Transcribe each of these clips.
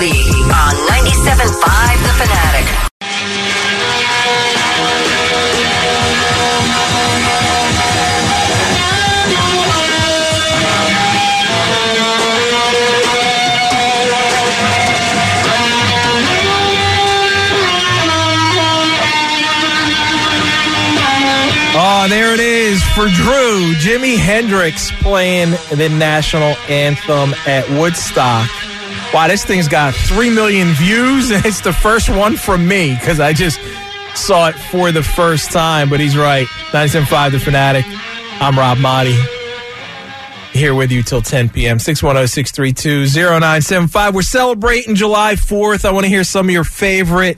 Marty on 97.5 The Fanatic. Oh, there it is for Drew. Jimi Hendrix playing the national anthem at Woodstock. Wow, this thing's got 3 million views, and it's the first one from me because I just saw it for the first time. But he's right. 97.5 The Fanatic. I'm Rob Motti. Here with you till 10 p.m. 610-632-0975. We're celebrating July 4th. I want to hear some of your favorite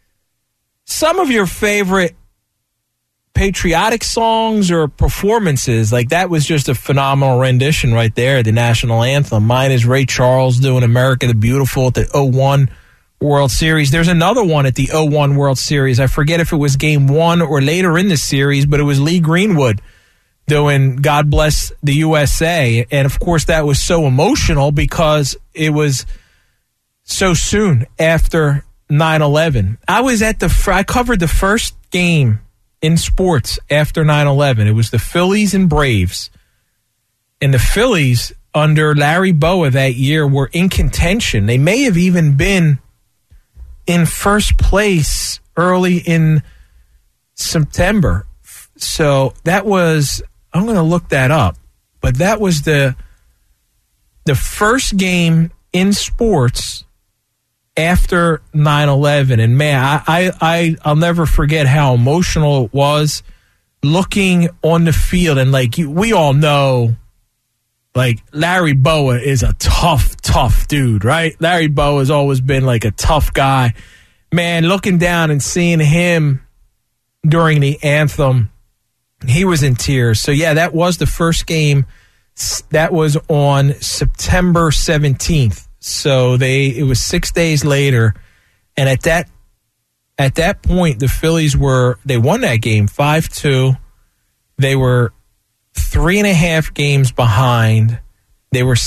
patriotic songs or performances. Like, that was just a phenomenal rendition right there, the national anthem. Mine is Ray Charles doing America the Beautiful at the 01 World Series. There's another one at the 01 World Series. I forget if it was game one or later in the series, but it was Lee Greenwood doing God Bless the USA. And of course that was so emotional because it was so soon after 9/11. I covered the first game in sports after 9/11. It was the Phillies and Braves. And the Phillies, under Larry Bowa that year, were in contention. They may have even been in first place early in September. So that was, I'm going to look that up, but that was the first game in sports after 9/11, and man, I'll never forget how emotional it was looking on the field. And like we all know, like Larry Bowa is a tough dude, right? Larry Bowa has always been like a tough guy. Man, looking down and seeing him during the anthem, he was in tears. So yeah, that was the first game. That was on September 17th. So it was 6 days later, and at that point, the Phillies they won that game 5-2. They were 3.5 games behind. They were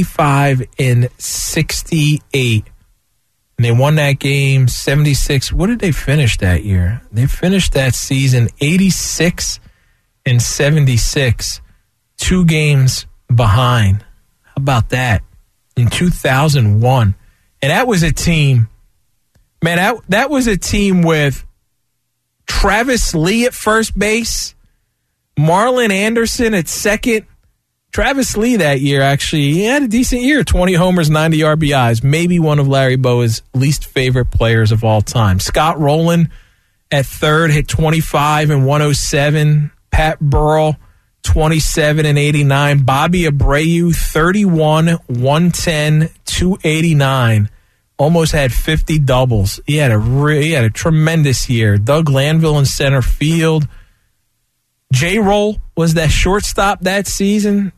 75-68, and they won that game 76. What did they finish that year? They finished that season 86-76, 2 games behind. How about that? In 2001. And that was a team, man, that was a team with Travis Lee at first base, Marlon Anderson at second. Travis Lee that year, actually, he had a decent year, 20 homers, 90 RBIs, maybe one of Larry Bowa's least favorite players of all time. Scott Rowland at third, hit 25 and 107. Pat Burrell, 27 and 89. Bobby Abreu, 31, 110, 289. Almost had 50 doubles. He had a tremendous year. Doug Glanville in center field. J-Roll was that shortstop that season.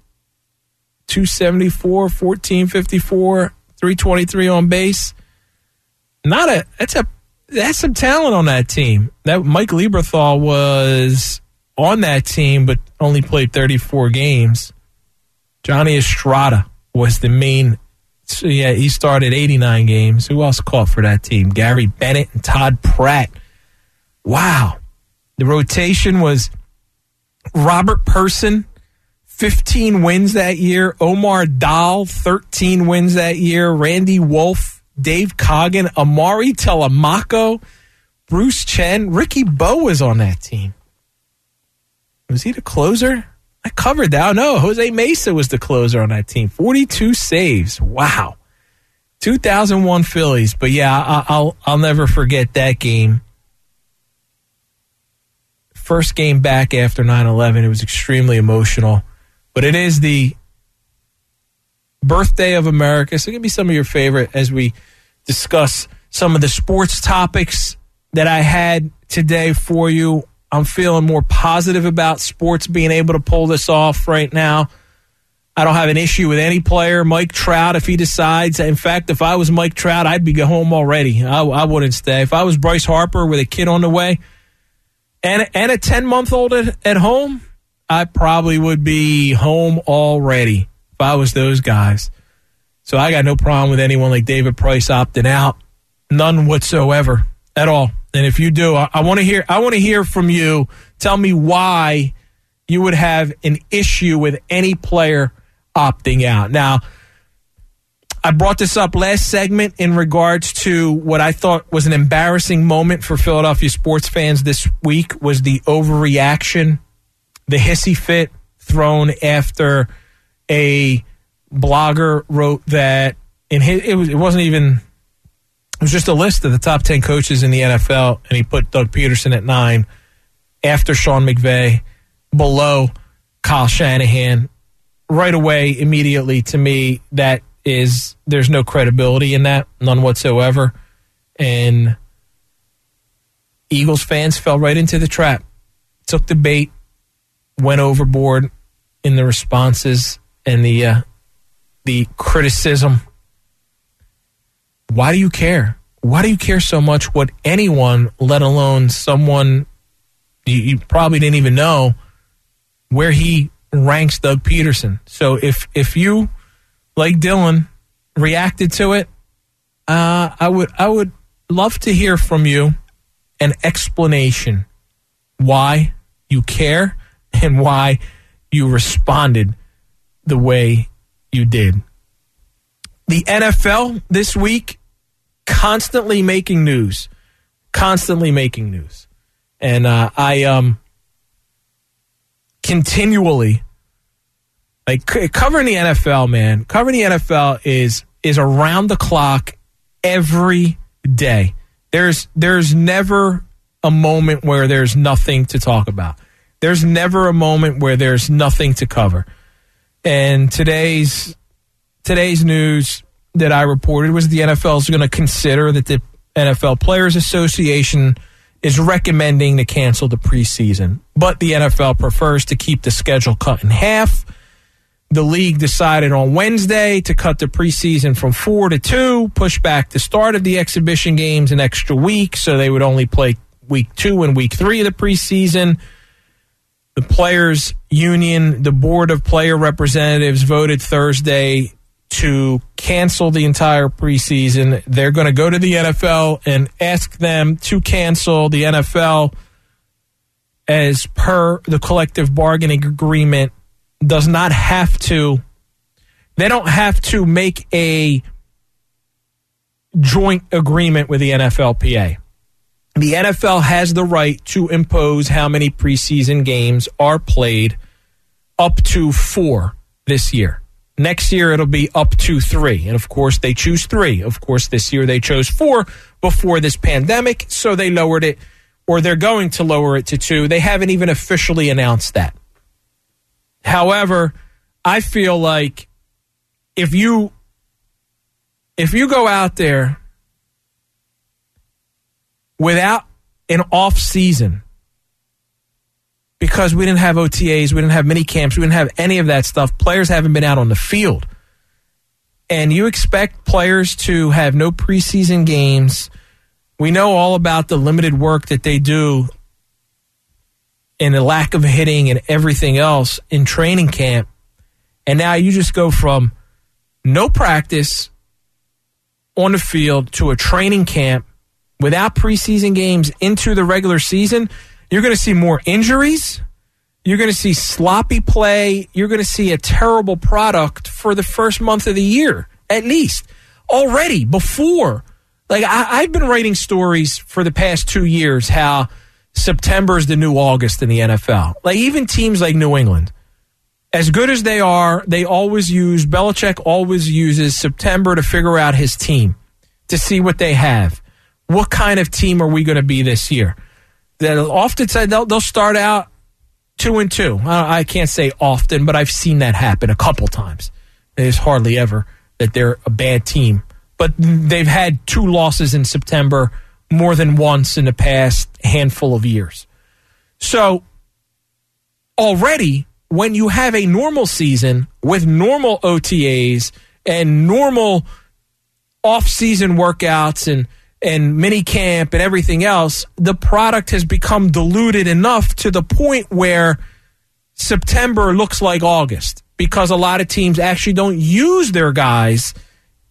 274, 1454, 323 on base. That's some talent on that team. That Mike Lieberthal was on that team, but only played 34 games. Johnny Estrada was the main. So yeah, he started 89 games. Who else caught for that team? Gary Bennett and Todd Pratt. Wow. The rotation was Robert Person, 15 wins that year. Omar Dahl, 13 wins that year. Randy Wolf, Dave Coggin, Amari Telemaco, Bruce Chen. Ricky Bowe was on that team. Was he the closer? I covered that. No, Jose Mesa was the closer on that team. 42 saves. Wow. 2001 Phillies. But yeah, I'll never forget that game. First game back after 9/11. It was extremely emotional. But it is the birthday of America. So give me some of your favorite as we discuss some of the sports topics that I had today for you. I'm feeling more positive about sports being able to pull this off right now. I don't have an issue with any player. Mike Trout, if he decides. In fact, if I was Mike Trout, I'd be home already. I wouldn't stay. If I was Bryce Harper with a kid on the way and a 10-month-old at home, I probably would be home already if I was those guys. So I got no problem with anyone like David Price opting out. None whatsoever at all. And if you do, I want to hear from you. Tell me why you would have an issue with any player opting out. Now, I brought this up last segment in regards to what I thought was an embarrassing moment for Philadelphia sports fans this week was the overreaction, the hissy fit thrown after a blogger wrote that it was just a list of the top 10 coaches in the NFL, and he put Doug Peterson at 9 after Sean McVay, below Kyle Shanahan. Right away, immediately, to me, there's no credibility in that, none whatsoever. And Eagles fans fell right into the trap, took the bait, went overboard in the responses and the criticism. Why do you care? Why do you care so much what anyone, let alone someone you probably didn't even know, where he ranks Doug Peterson? So if you, like Dylan, reacted to it, I would love to hear from you an explanation why you care and why you responded the way you did. The NFL this week, constantly making news. And I continually, like, covering the NFL, man. Covering the NFL is around the clock every day. There's never a moment where there's nothing to talk about. There's never a moment where there's nothing to cover. And today's news that I reported was the NFL is going to consider that the NFL Players Association is recommending to cancel the preseason. But the NFL prefers to keep the schedule cut in half. The league decided on Wednesday to cut the preseason from 4 to 2, push back the start of the exhibition games an extra week, so they would only play week 2 and week 3 of the preseason. The Players Union, the Board of Player Representatives, voted Thursday to cancel the entire preseason. They're going to go to the NFL and ask them to cancel. The NFL, as per the collective bargaining agreement, does not have to. They don't have to make a joint agreement with the NFLPA. The NFL has the right to impose how many preseason games are played, up to 4 this year. Next year, it'll be up to 3. And, of course, they choose 3. Of course, this year they chose 4 before this pandemic, so they lowered it, or they're going to lower it to 2. They haven't even officially announced that. However, I feel like if you go out there without an off season, because we didn't have OTAs, we didn't have mini camps, we didn't have any of that stuff, players haven't been out on the field, and you expect players to have no preseason games. We know all about the limited work that they do and the lack of hitting and everything else in training camp. And now you just go from no practice on the field to a training camp without preseason games into the regular season. You're going to see more injuries. You're going to see sloppy play. You're going to see a terrible product for the first month of the year, at least. Already, before. Like, I've been writing stories for the past 2 years how September is the new August in the NFL. Like, even teams like New England, as good as they are, Belichick always uses September to figure out his team, to see what they have. What kind of team are we going to be this year? They'll often say they'll start out 2-2. I can't say often, but I've seen that happen a couple times. It's hardly ever that they're a bad team. But they've had 2 losses in September more than once in the past handful of years. So already, when you have a normal season with normal OTAs and normal off-season workouts and mini camp and everything else, the product has become diluted enough to the point where September looks like August, because a lot of teams actually don't use their guys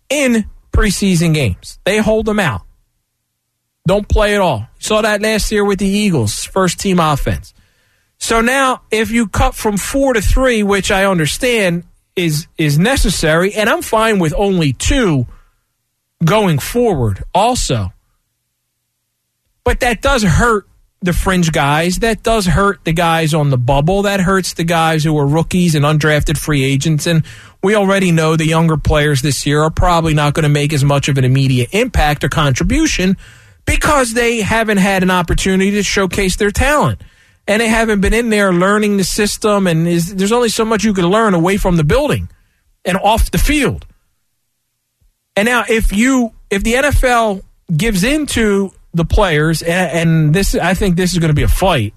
in preseason games. They hold them out. Don't play at all. Saw that last year with the Eagles, first team offense. So now if you cut from 4 to 3, which I understand is necessary, and I'm fine with only 2 going forward also. But that does hurt the fringe guys. That does hurt the guys on the bubble. That hurts the guys who are rookies and undrafted free agents. And we already know the younger players this year are probably not going to make as much of an immediate impact or contribution because they haven't had an opportunity to showcase their talent. And they haven't been in there learning the system. And there's only so much you can learn away from the building and off the field. And now if the NFL gives in to the players, and this, I think this is going to be a fight,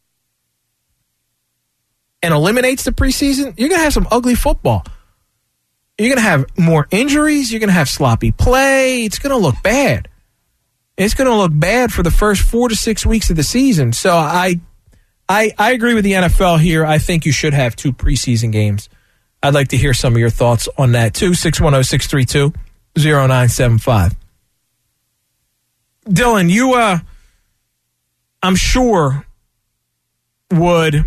and eliminates the preseason, you're going to have some ugly football. You're going to have more injuries. You're going to have sloppy play. It's going to look bad. It's going to look bad for the first 4 to 6 weeks of the season. So I agree with the NFL here. I think you should have 2 preseason games. I'd like to hear some of your thoughts on that too. 610-632-0975. Dylan, you, I'm sure, would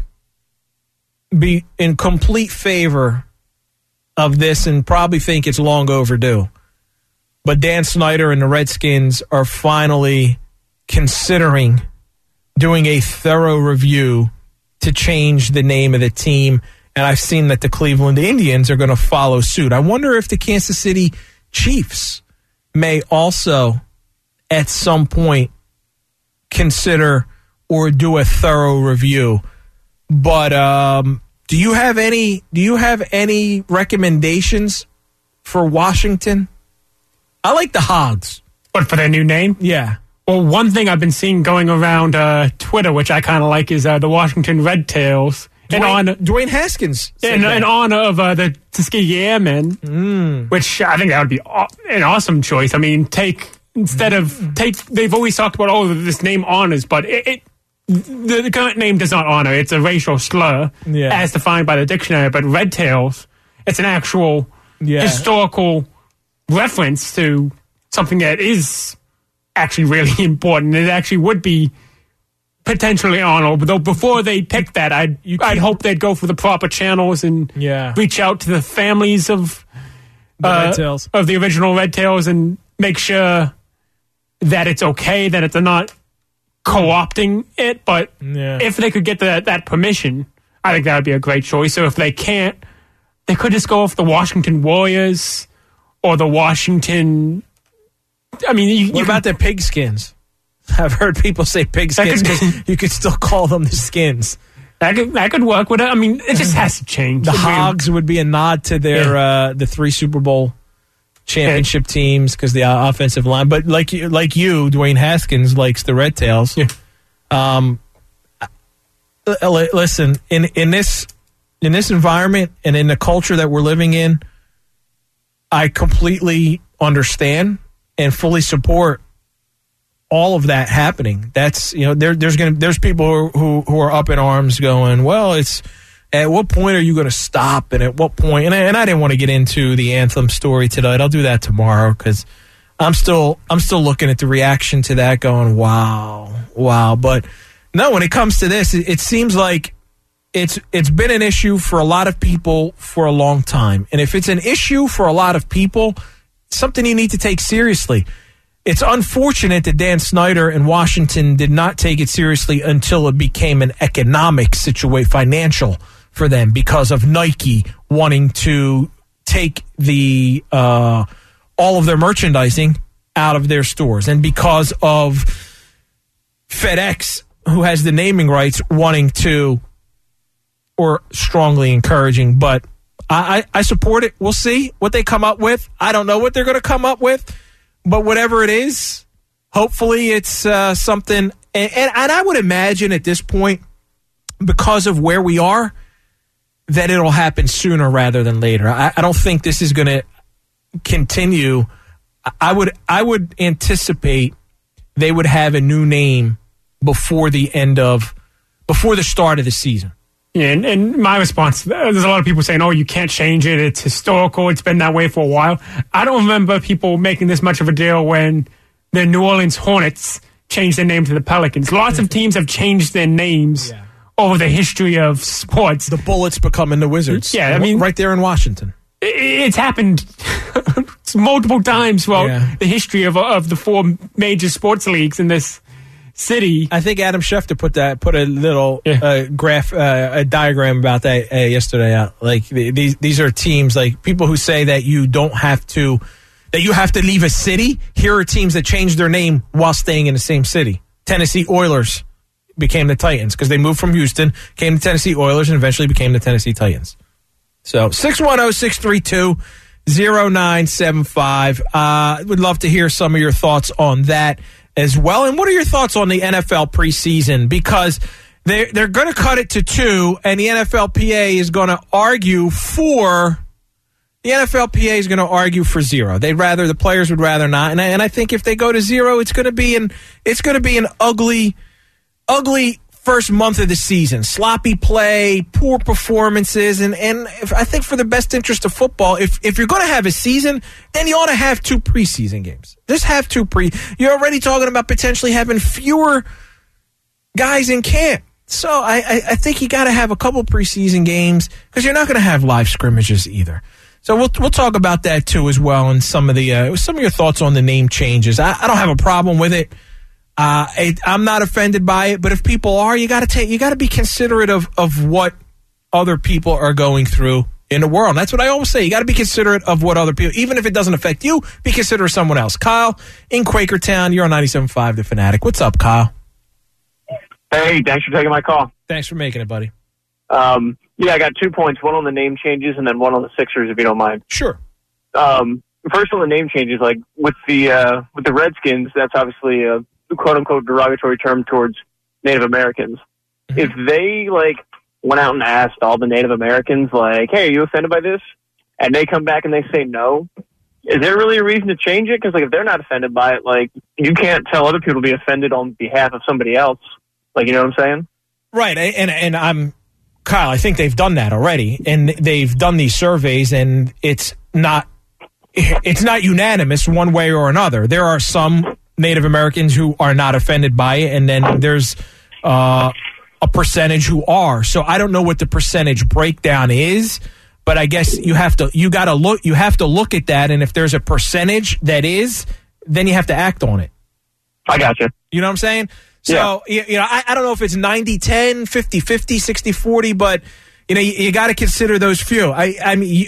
be in complete favor of this and probably think it's long overdue. But Dan Snyder and the Redskins are finally considering doing a thorough review to change the name of the team. And I've seen that the Cleveland Indians are going to follow suit. I wonder if the Kansas City Chiefs may also at some point consider or do a thorough review. But do you have any recommendations for Washington? I like the Hogs. What, for their new name? Yeah. Well, one thing I've been seeing going around Twitter, which I kind of like, is the Washington Red Tails. Dwayne Haskins. In honor of the Tuskegee Airmen, which I think that would be an awesome choice. I mean, they've always talked about, this name honors, but the current name does not honor. It's a racial slur, as defined by the dictionary. But Red Tails, it's an actual historical reference to something that is actually really important. It actually would be potentially honorable. Though before they pick that, I'd hope they'd go for the proper channels and reach out to the families of the original Red Tails and make sure that it's okay, that they're not co-opting it. But if they could get that permission, I think that would be a great choice. So if they can't, they could just go off the Washington Warriors or the Washington... I mean, what about the Pigskins? I've heard people say Pigskins because you could still call them the Skins. That could work with it. I mean, it just has to change. The Hogs would be a nod to their the 3 Super Bowl championship teams because the offensive line. But like you, Dwayne Haskins likes the Red Tails. Yeah. Listen, in this environment and in the culture that we're living in, I completely understand and fully support all of that happening. That's, there's people who are up in arms going, well, it's at what point are you going to stop, and at what point? And I didn't want to get into the anthem story tonight. I'll do that tomorrow because I'm still looking at the reaction to that, going, wow. But no, when it comes to this, it seems like it's been an issue for a lot of people for a long time, and if it's an issue for a lot of people, it's something you need to take seriously. It's unfortunate that Dan Snyder and Washington did not take it seriously until it became an economic situation, financial for them, because of Nike wanting to take the all of their merchandising out of their stores, and because of FedEx, who has the naming rights, wanting to, or strongly encouraging. But I support it. We'll see what they come up with. I don't know what they're going to come up with. But whatever it is, hopefully it's something. And I would imagine at this point, because of where we are, that it'll happen sooner rather than later. I don't think this is going to continue. I would anticipate they would have a new name before the start of the season. Yeah, and my response, there's a lot of people saying, oh, you can't change it. It's historical. It's been that way for a while. I don't remember people making this much of a deal when the New Orleans Hornets changed their name to the Pelicans. Lots of teams have changed their names over the history of sports. The Bullets becoming the Wizards. Yeah, I mean, right there in Washington. It's happened multiple times throughout the history of the four major sports leagues in this city. I think Adam Schefter put a little graph, a diagram about that yesterday out. Like these are teams, like people who say that you have to leave a city. Here are teams that changed their name while staying in the same city. Tennessee Oilers became the Titans because they moved from Houston, came to Tennessee Oilers, and eventually became the Tennessee Titans. So 610-632-0975. Would love to hear some of your thoughts on that as well. And what are your thoughts on the NFL preseason? Because they're going to cut it to 2, and the NFLPA is going to argue for 0. The players would rather not. And I think if they go to 0, it's going to be an ugly first month of the season. Sloppy play, poor performances, and I think for the best interest of football, if you're going to have a season, then you ought to have 2 preseason games. Just have 2 You're already talking about potentially having fewer guys in camp. So I think you got to have a couple preseason games because you're not going to have live scrimmages either. So we'll talk about that too as well, and some of your thoughts on the name changes. I don't have a problem with it. I'm not offended by it, but if people are, you got to be considerate of what other people are going through in the world. And that's what I always say. You got to be considerate of what other people, even if it doesn't affect you, be considerate of someone else. Kyle in Quakertown, you're on 97.5 The Fanatic. What's up, Kyle? Hey, thanks for taking my call. Thanks for making it, buddy. I got 2 points, one on the name changes and then one on the Sixers, if you don't mind. Sure. First on the name changes, like with the Redskins, that's obviously a quote-unquote derogatory term towards Native Americans. Mm-hmm. If they, went out and asked all the Native Americans, hey, are you offended by this? And they come back and they say no, is there really a reason to change it? Because, if they're not offended by it, you can't tell other people to be offended on behalf of somebody else. You know what I'm saying? Right, and I'm... Kyle, I think they've done that already, and they've done these surveys, and it's not unanimous one way or another. There are some Native Americans who are not offended by it, and then there's a percentage who are. So I don't know what the percentage breakdown is, but I guess you have to look at that, and if there's a percentage that is, then you have to act on it. I gotcha. You know what I'm saying? So, I don't know if it's 90-10, 50-50, 60-40, but, you got to consider those few. I mean,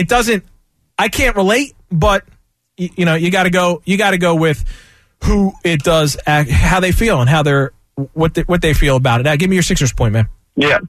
I can't relate, but, you got to go with who it does, how they feel and what they feel about it. Now, give me your Sixers point, man. Yeah.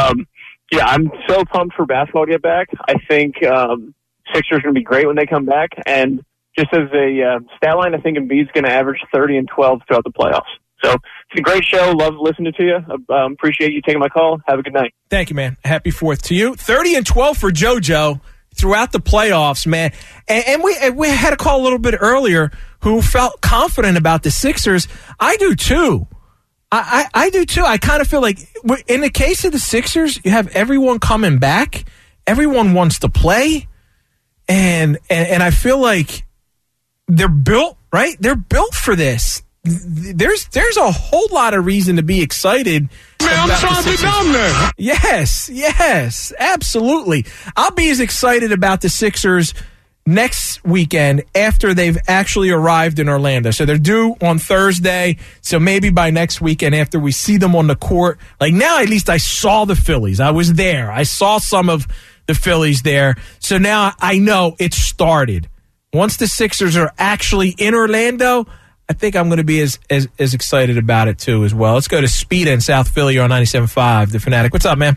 I'm so pumped for basketball to get back. I think Sixers are going to be great when they come back. And just as a stat line, I think Embiid's going to average 30 and 12 throughout the playoffs. So it's a great show. Love listening to you. Appreciate you taking my call. Have a good night. Thank you, man. Happy 4th to you. 30 and 12 for JoJo throughout the playoffs, man. And we had a call a little bit earlier who felt confident about the Sixers. I do too. I do too. I kind of feel like in the case of the Sixers, you have everyone coming back. Everyone wants to play. And I feel like they're built, right? They're built for this. There's a whole lot of reason to be excited. Man, I'm trying to be down there. Yes, absolutely. I'll be as excited about the Sixers next weekend after they've actually arrived in Orlando. So they're due on Thursday. So maybe by next weekend after we see them on the court. Now at least I saw the Phillies. I was there. I saw some of the Phillies there. So now I know it started. Once the Sixers are actually in Orlando, I think I'm going to be as excited about it, too, as well. Let's go to Speeda in South Philly. You're on 97.5, The Fanatic. What's up, man?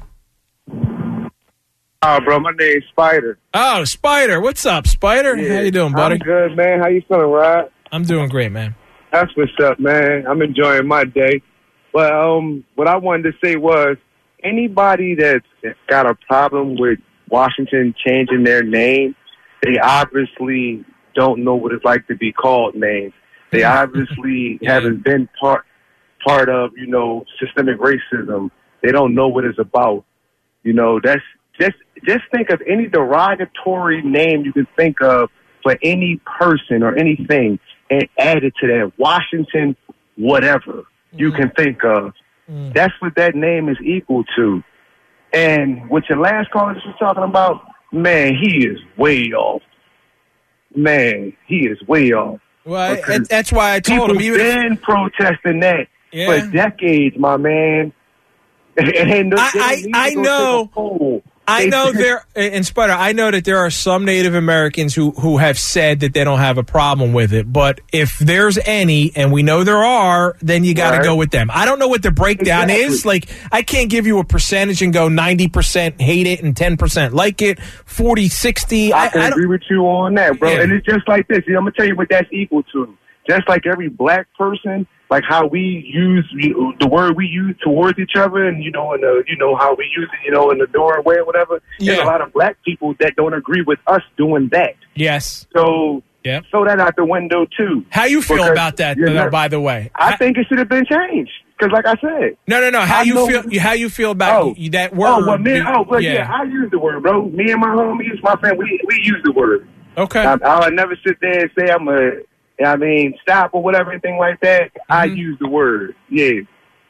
Oh, bro, my name's Spider. Oh, Spider. What's up, Spider? Yeah, how you doing, buddy? I'm good, man. How you feeling, Rod? I'm doing great, man. That's what's up, man. I'm enjoying my day. But what I wanted to say was, anybody that's got a problem with Washington changing their name, they obviously don't know what it's like to be called names. They obviously haven't been part of, systemic racism. They don't know what it's about. You know, that's just think of any derogatory name you can think of for any person or anything and add it to that. Washington, whatever you can think of. That's what that name is equal to. And what your last caller was talking about, man, he is way off. Man, he is way off. Well, that's why I told him. People been protesting that for decades, my man. And I know. I know in Spider, I know that there are some Native Americans who have said that they don't have a problem with it. But if there's any, and we know there are, then you got to go with them. I don't know what the breakdown is. Like, I can't give you a percentage and go 90% hate it and 10% like it, 40, 60. I can agree with you on that, bro. Yeah. And it's just like this. I'm going to tell you what that's equal to. Just like every black person, like how we use the word we use towards each other, and how we use it, in the doorway or whatever. There's a lot of black people that don't agree with us doing that. Yes. So throw that out the window too. How you feel about that? By the way, I think it should have been changed. Because, like I said, no. How you feel about that word? I use the word, bro. Me and my homies, my friend, we use the word. Okay. I'll never sit there and say stop or whatever, anything like that. I use the word. Yeah.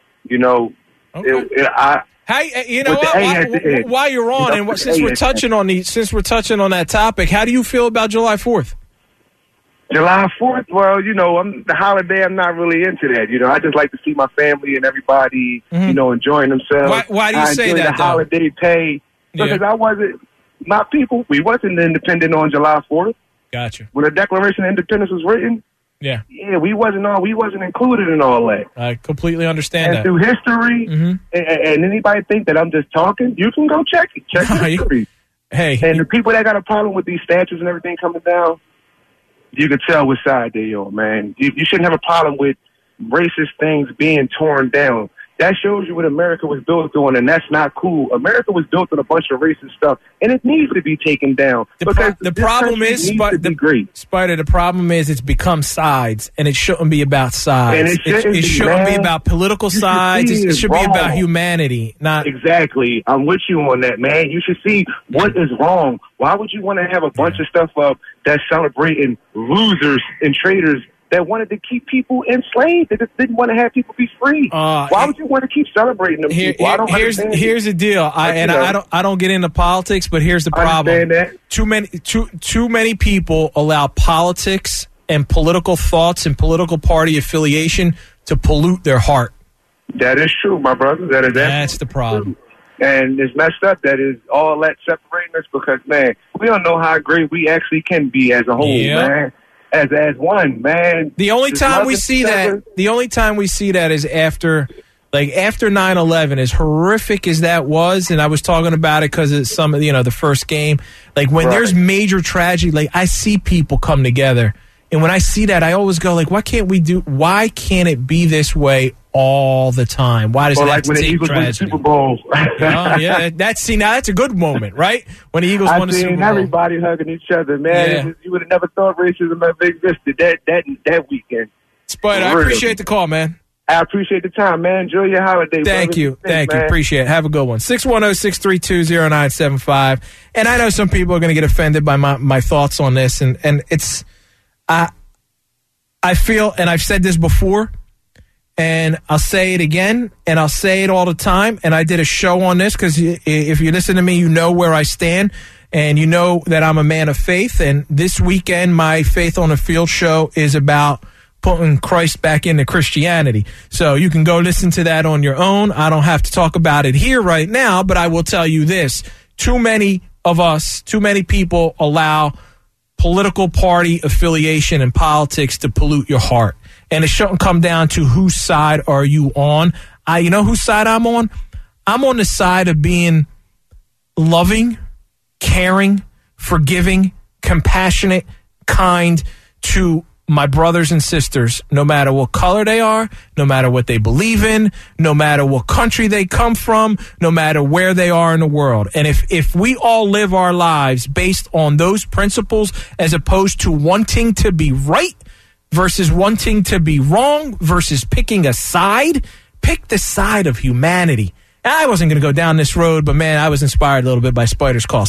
Okay. While you're on, and since we're touching on that topic, how do you feel about July 4th? July 4th, well, the holiday, I'm not really into that. I just like to see my family and everybody, enjoying themselves. Why do you say that, the holiday pay. Because my people, we wasn't independent on July 4th. Gotcha. When the Declaration of Independence was written, we wasn't included in all that. I completely understand that. Through history, and anybody think that I'm just talking, you can go check it. Check history. And the people that got a problem with these statues and everything coming down, you can tell what side they're on, man. You shouldn't have a problem with racist things being torn down. That shows you what America was built on, and that's not cool. America was built on a bunch of racist stuff, and it needs to be taken down. The problem is, Spider, the problem is it's become sides, and it shouldn't be about sides. And it shouldn't be about political sides. It should be about humanity. Not exactly. I'm with you on that, man. You should see what is wrong. Why would you want to have a bunch of stuff up that's celebrating losers and traitors that wanted to keep people enslaved, that just didn't want to have people be free? Why would you want to keep celebrating them people? Here's the deal. I don't get into politics, but here's the problem. Too many people allow politics and political thoughts and political party affiliation to pollute their heart. That is true, my brother. That's the problem. And it's messed up that is all that separating us because, man, we don't know how great we actually can be as a whole, man. As one, man. The only time we see that is after 9/11, as horrific as that was, and I was talking about it because it's some of the first game. Like when there's major tragedy, like I see people come together, and when I see that, I always go like, why can't it be this way all the time? Why does it have to take tragedy? Win the Super Bowl. That's a good moment, right? When the Eagles won the Super Bowl. Everybody hugging each other, man. Yeah. You would have never thought racism ever existed that weekend. But I appreciate the call, man. I appreciate the time, man. Enjoy your holiday. Thank you. Appreciate it. Have a good one. 610-632-0975. And I know some people are going to get offended by my thoughts on this, and it's I feel, and I've said this before, and I'll say it again, and I'll say it all the time, and I did a show on this because if you listen to me, you know where I stand, and you know that I'm a man of faith, and this weekend, my Faith on the Field show is about putting Christ back into Christianity. So you can go listen to that on your own. I don't have to talk about it here right now, but I will tell you this. Too many people allow political party affiliation and politics to pollute your heart. And it shouldn't come down to whose side are you on. You know whose side I'm on? I'm on the side of being loving, caring, forgiving, compassionate, kind to my brothers and sisters, no matter what color they are, no matter what they believe in, no matter what country they come from, no matter where they are in the world. And if we all live our lives based on those principles as opposed to wanting to be right versus wanting to be wrong versus picking a side, pick the side of humanity I wasn't going to go down this road, but, man, I was inspired a little bit by Spider's Call.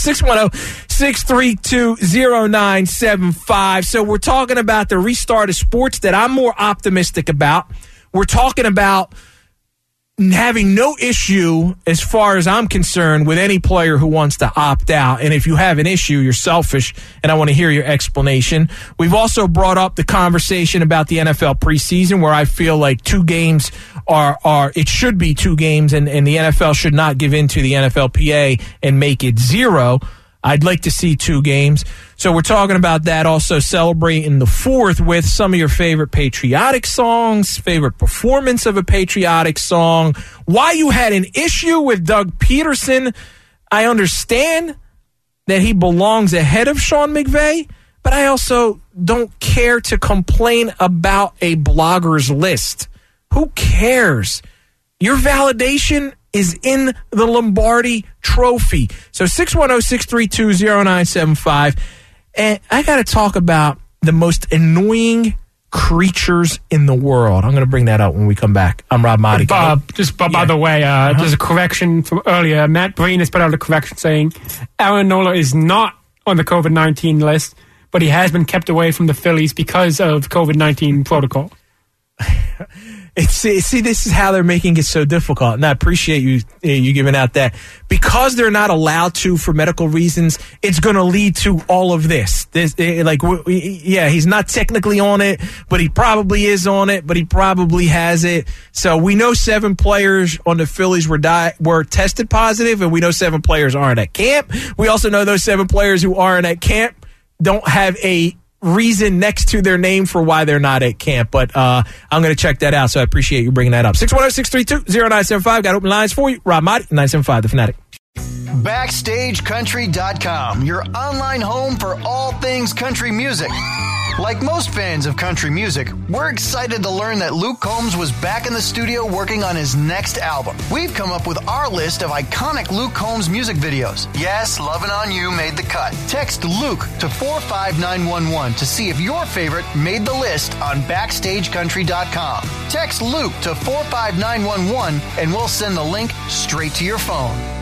610-632-0975. So we're talking about the restart of sports that I'm more optimistic about. We're talking about having no issue, as far as I'm concerned, with any player who wants to opt out. And if you have an issue, you're selfish, and I want to hear your explanation. We've also brought up the conversation about the NFL preseason, where I feel like 2 games it should be 2 games, and the NFL should not give in to the NFLPA and make it 0. I'd like to see 2 games. So we're talking about that, also celebrating the 4th with some of your favorite patriotic songs, favorite performance of a patriotic song. Why you had an issue with Doug Peterson, I understand that he belongs ahead of Sean McVay, but I also don't care to complain about a blogger's list. Who cares? Your validation is in the Lombardi Trophy. So 610-632-0975. And I got to talk about the most annoying creatures in the world. I'm going to bring that up when we come back. I'm Rob Motti. Bob, by the way, there's a correction from earlier. Matt Breen has put out a correction saying Aaron Nola is not on the COVID-19 list, but he has been kept away from the Phillies because of COVID-19 protocol. See, this is how they're making it so difficult, and I appreciate you giving out that. Because they're not allowed to for medical reasons, it's going to lead to all of this. He's not technically on it, but he probably is on it, but he probably has it. So we know 7 players on the Phillies were tested positive, and we know 7 players aren't at camp. We also know those 7 players who aren't at camp don't have a reason next to their name for why they're not at camp. But I'm going to check that out, so I appreciate you bringing that up. 610-632-0975. Got open lines for you. Rob Motti, 975, The Fanatic. BackstageCountry.com, your online home for all things country music. Like most fans of country music, we're excited to learn that Luke Combs was back in the studio working on his next album. We've come up with our list of iconic Luke Combs music videos. Yes, Lovin' On You made the cut. Text Luke to 45911 to see if your favorite made the list on BackstageCountry.com. Text Luke to 45911 and we'll send the link straight to your phone.